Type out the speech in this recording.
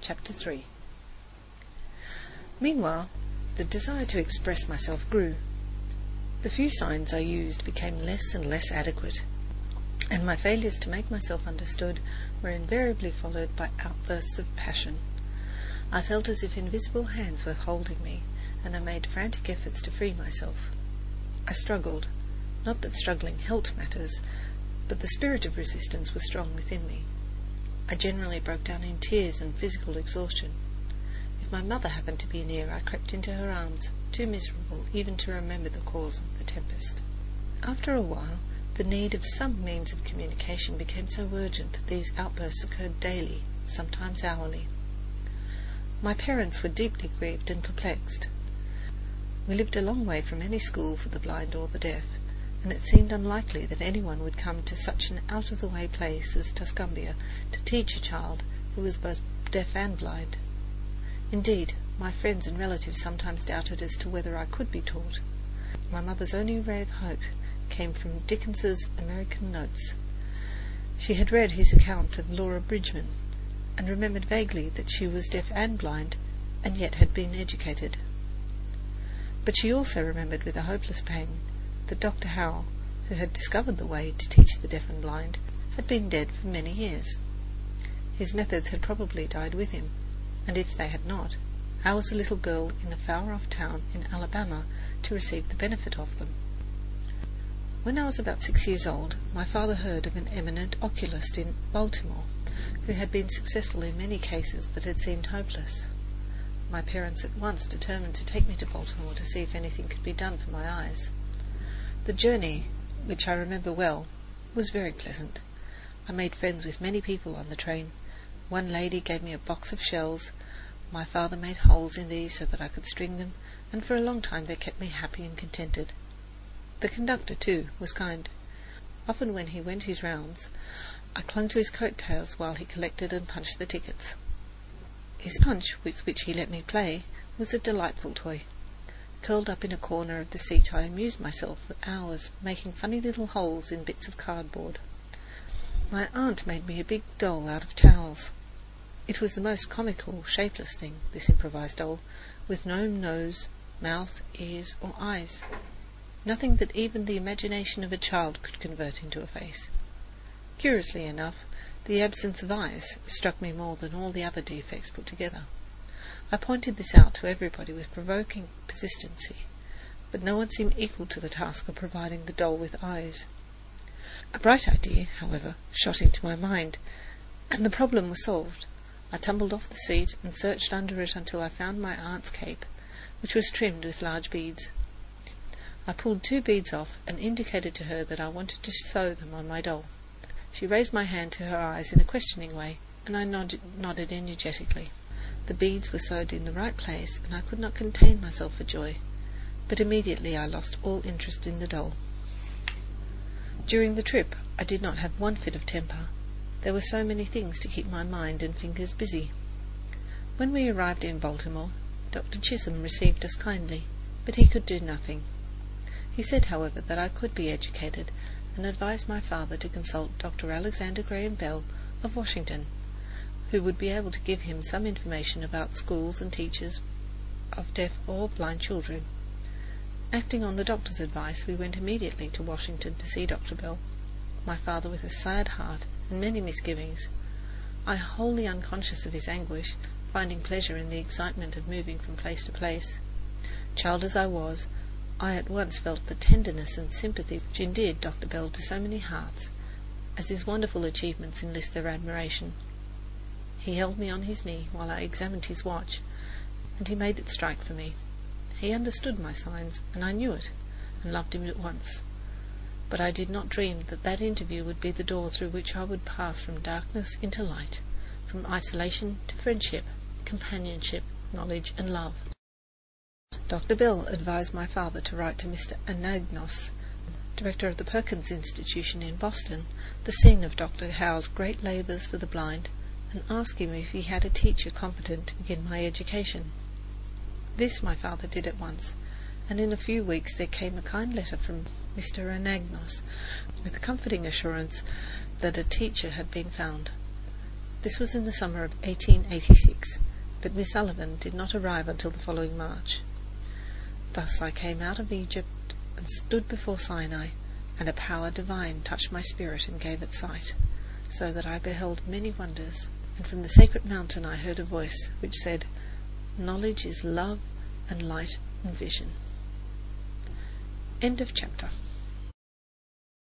Chapter 3. Meanwhile, the desire to express myself grew. The few signs I used became less and less adequate, and my failures to make myself understood were invariably followed by outbursts of passion. I felt as if invisible hands were holding me, and I made frantic efforts to free myself. I struggled. Not that struggling helped matters, but the spirit of resistance was strong within me. I generally broke down in tears and physical exhaustion. If my mother happened to be near, I crept into her arms, too miserable even to remember the cause of the tempest. After a while, the need of some means of communication became so urgent that these outbursts occurred daily, sometimes hourly. My parents were deeply grieved and perplexed. We lived a long way from any school for the blind or the deaf, and it seemed unlikely that anyone would come to such an out-of-the-way place as Tuscumbia to teach a child who was both deaf and blind. Indeed, my friends and relatives sometimes doubted as to whether I could be taught. My mother's only ray of hope came from Dickens's American Notes. She had read his account of Laura Bridgman, and remembered vaguely that she was deaf and blind, and yet had been educated. But she also remembered with a hopeless pain that Dr. Howe, who had discovered the way to teach the deaf and blind, had been dead for many years. His methods had probably died with him, and if they had not, how was a little girl in a far-off town in Alabama to receive the benefit of them? When I was about 6 years old, my father heard of an eminent oculist in Baltimore, who had been successful in many cases that had seemed hopeless. My parents at once determined to take me to Baltimore to see if anything could be done for my eyes. The journey, which I remember well, was very pleasant. I made friends with many people on the train. One lady gave me a box of shells. My father made holes in these so that I could string them, and for a long time they kept me happy and contented. The conductor, too, was kind. Often when he went his rounds, I clung to his coat-tails while he collected and punched the tickets. His punch, with which he let me play, was a delightful toy. Curled up in a corner of the seat, I amused myself for hours, making funny little holes in bits of cardboard. My aunt made me a big doll out of towels. It was the most comical, shapeless thing, this improvised doll, with no nose, mouth, ears, or eyes. Nothing that even the imagination of a child could convert into a face. Curiously enough, the absence of eyes struck me more than all the other defects put together. I pointed this out to everybody with provoking persistency, but no one seemed equal to the task of providing the doll with eyes. A bright idea, however, shot into my mind, and the problem was solved. I tumbled off the seat and searched under it until I found my aunt's cape, which was trimmed with large beads. I pulled 2 beads off and indicated to her that I wanted to sew them on my doll. She raised my hand to her eyes in a questioning way, and I nodded energetically. The beads were sewed in the right place, and I could not contain myself for joy, but immediately I lost all interest in the doll. During the trip I did not have one fit of temper. There were so many things to keep my mind and fingers busy. When we arrived in Baltimore, Dr. Chisholm received us kindly, but he could do nothing. He said, however, that I could be educated, and advised my father to consult Dr. Alexander Graham Bell of Washington, who would be able to give him some information about schools and teachers of deaf or blind children. Acting on the doctor's advice, we went immediately to Washington to see Dr. Bell, my father with a sad heart and many misgivings. I, wholly unconscious of his anguish, finding pleasure in the excitement of moving from place to place. Child as I was, I at once felt the tenderness and sympathy which endeared Dr. Bell to so many hearts, as his wonderful achievements enlist their admiration. He held me on his knee while I examined his watch, and he made it strike for me. He understood my signs, and I knew it, and loved him at once. But I did not dream that that interview would be the door through which I would pass from darkness into light, from isolation to friendship, companionship, knowledge, and love. Dr. Bell advised my father to write to Mr. Anagnos, director of the Perkins Institution in Boston, the scene of Dr. Howe's great labours for the blind, and ask him if he had a teacher competent to begin my education. This my father did at once, and in a few weeks there came a kind letter from Mr. Anagnos, with the comforting assurance that a teacher had been found. This was in the summer of 1886, but Miss Sullivan did not arrive until the following March. Thus I came out of Egypt and stood before Sinai, and a power divine touched my spirit and gave it sight, so that I beheld many wonders, and from the sacred mountain I heard a voice which said, "Knowledge is love and light and vision." End of chapter.